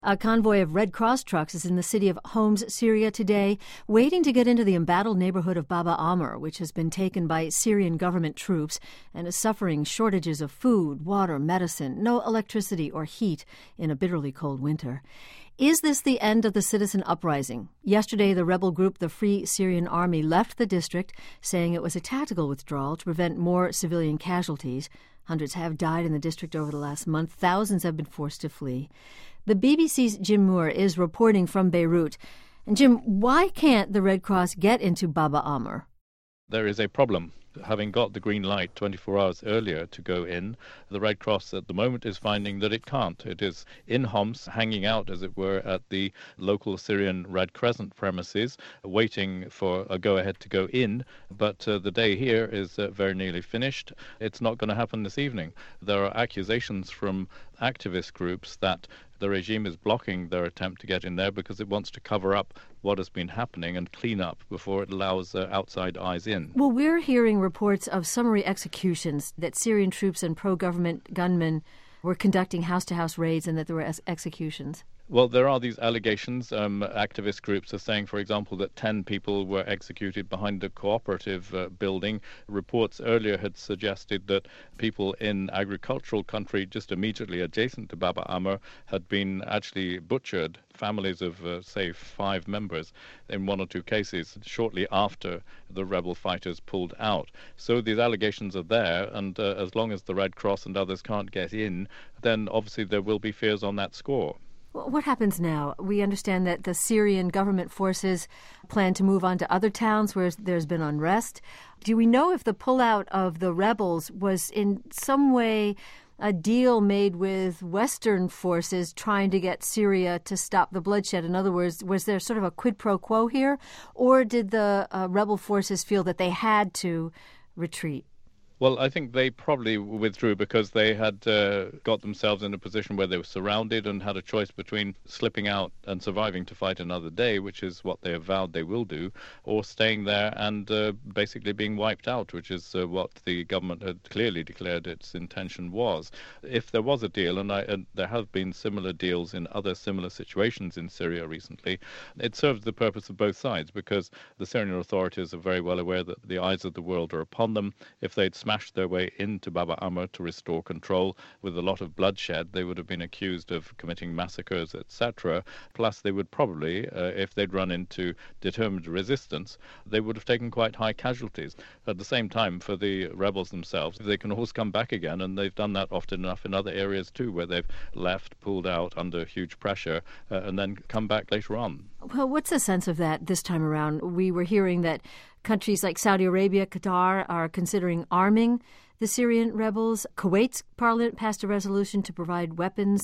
A convoy of Red Cross trucks is in the city of Homs, Syria today, waiting to get into the embattled neighborhood of Baba Amr, which has been taken by Syrian government troops and is suffering shortages of food, water, medicine, no electricity or heat in a bitterly cold winter. Is this the end of the citizen uprising? Yesterday, the rebel group, the Free Syrian Army, left the district, saying it was a tactical withdrawal to prevent more civilian casualties. Hundreds have died in the district over the last month. Thousands have been forced to flee. The BBC's Jim Moore is reporting from Beirut. And Jim, why can't the Red Cross get into Baba Amr? There is a problem. Having got the green light 24 hours earlier to go in, the Red Cross at the moment is finding that it can't. It is in Homs, hanging out, as it were, at the local Syrian Red Crescent premises, waiting for a go-ahead to go in. But the day here is very nearly finished. It's not going to happen this evening. There are accusations from activist groups that the regime is blocking their attempt to get in there because it wants to cover up what has been happening and clean up before it allows outside eyes in. Well, we're hearing reports of summary executions, that Syrian troops and pro-government gunmen were conducting house-to-house raids and that there were executions. Well, there are these allegations. Activist groups are saying, for example, that 10 people were executed behind the cooperative building. Reports earlier had suggested that people in agricultural country just immediately adjacent to Baba Amr had been actually butchered, families of, say, 5 members in 1 or 2 cases shortly after the rebel fighters pulled out. So these allegations are there, and as long as the Red Cross and others can't get in, then obviously there will be fears on that score. What happens now? We understand that the Syrian government forces plan to move on to other towns where there's been unrest. Do we know if the pullout of the rebels was in some way a deal made with Western forces trying to get Syria to stop the bloodshed? In other words, was there sort of a quid pro quo here? Or did the rebel forces feel that they had to retreat? Well, I think they probably withdrew because they had got themselves in a position where they were surrounded and had a choice between slipping out and surviving to fight another day, which is what they have vowed they will do, or staying there and basically being wiped out, which is what the government had clearly declared its intention was. If there was a deal, and there have been similar deals in other similar situations in Syria recently, it serves the purpose of both sides because the Syrian authorities are very well aware that the eyes of the world are upon them. If they'd smashed their way into Baba Amr to restore control with a lot of bloodshed, they would have been accused of committing massacres, etc. Plus, they would probably, if they'd run into determined resistance, they would have taken quite high casualties. At the same time, for the rebels themselves, they can always come back again, and they've done that often enough in other areas too, where they've left, pulled out under huge pressure, and then come back later on. Well, what's the sense of that this time around? We were hearing that countries like Saudi Arabia, Qatar are considering arming the Syrian rebels. Kuwait's parliament passed a resolution to provide weapons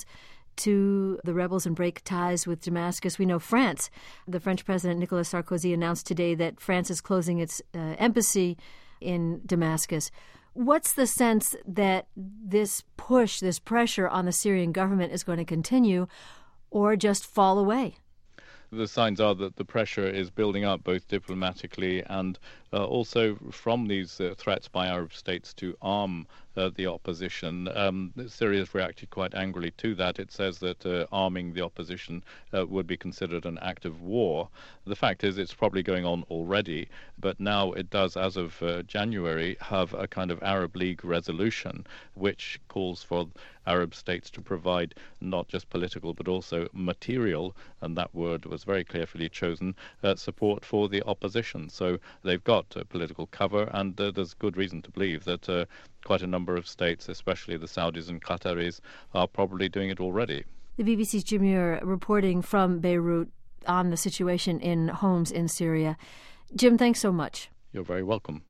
to the rebels and break ties with Damascus. We know France, the French President Nicolas Sarkozy announced today that France is closing its embassy in Damascus. What's the sense that this push, this pressure on the Syrian government is going to continue or just fall away? The signs are that the pressure is building up both diplomatically and also from these threats by Arab states to arm the opposition. Syria has reacted quite angrily to that. It says that arming the opposition would be considered an act of war. The fact is it's probably going on already, but now it does, as of January, have a kind of Arab League resolution which calls for Arab states to provide not just political but also material, and that word was very carefully chosen, support for the opposition. So they've got political cover, and there's good reason to believe that quite a number of states, especially the Saudis and Qataris, are probably doing it already. The BBC's Jim Moore reporting from Beirut on the situation in Homs in Syria. Jim, thanks so much. You're very welcome.